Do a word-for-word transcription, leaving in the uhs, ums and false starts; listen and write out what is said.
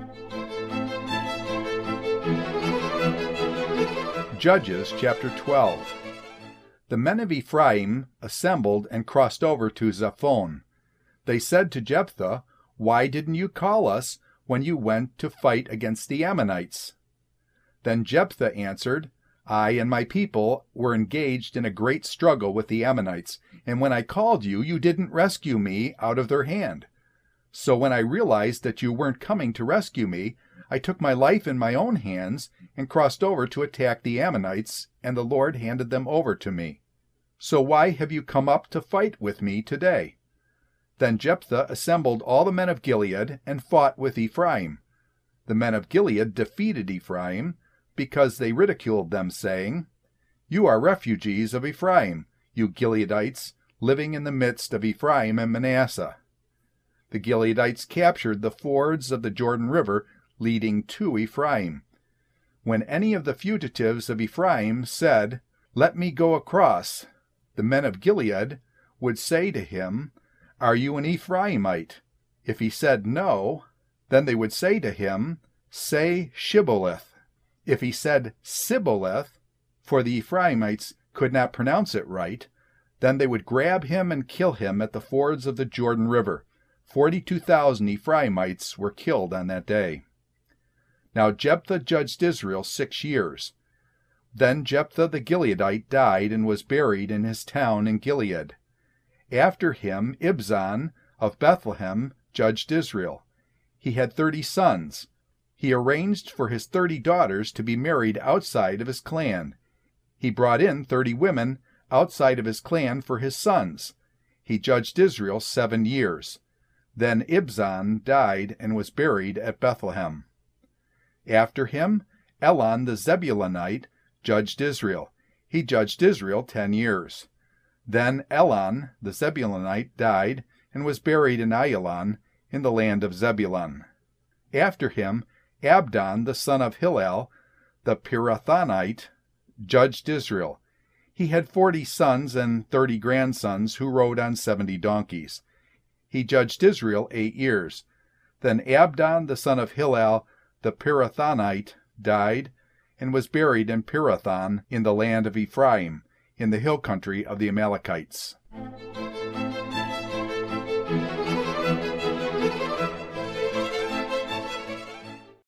Judges chapter twelve. The men of Ephraim assembled and crossed over to Zaphon. They said to Jephthah, "Why didn't you call us when you went to fight against the Ammonites?" Then Jephthah answered, "I and my people were engaged in a great struggle with the Ammonites, and when I called you, you didn't rescue me out of their hand. So when I realized that you weren't coming to rescue me, I took my life in my own hands and crossed over to attack the Ammonites, and the Lord handed them over to me. So why have you come up to fight with me today?" Then Jephthah assembled all the men of Gilead and fought with Ephraim. The men of Gilead defeated Ephraim, because they ridiculed them, saying, "You are refugees of Ephraim, you Gileadites, living in the midst of Ephraim and Manasseh." The Gileadites captured the fords of the Jordan River leading to Ephraim. When any of the fugitives of Ephraim said, "Let me go across," the men of Gilead would say to him, "Are you an Ephraimite?" If he said no, then they would say to him, "Say Shibboleth." If he said Sibboleth, for the Ephraimites could not pronounce it right, then they would grab him and kill him at the fords of the Jordan River. Forty-two thousand Ephraimites were killed on that day. Now Jephthah judged Israel six years. Then Jephthah the Gileadite died and was buried in his town in Gilead. After him Ibzan of Bethlehem judged Israel. He had thirty sons. He arranged for his thirty daughters to be married outside of his clan. He brought in thirty women outside of his clan for his sons. He judged Israel seven years. Then Ibzan died and was buried at Bethlehem. After him, Elon the Zebulunite judged Israel. He judged Israel ten years. Then Elon the Zebulunite died and was buried in Ajalon in the land of Zebulun. After him, Abdon the son of Hillel the Pirathonite judged Israel. He had forty sons and thirty grandsons who rode on seventy donkeys. He judged Israel eight years. Then Abdon the son of Hillel the Pirathonite died and was buried in Pirathon in the land of Ephraim, in the hill country of the Amalekites.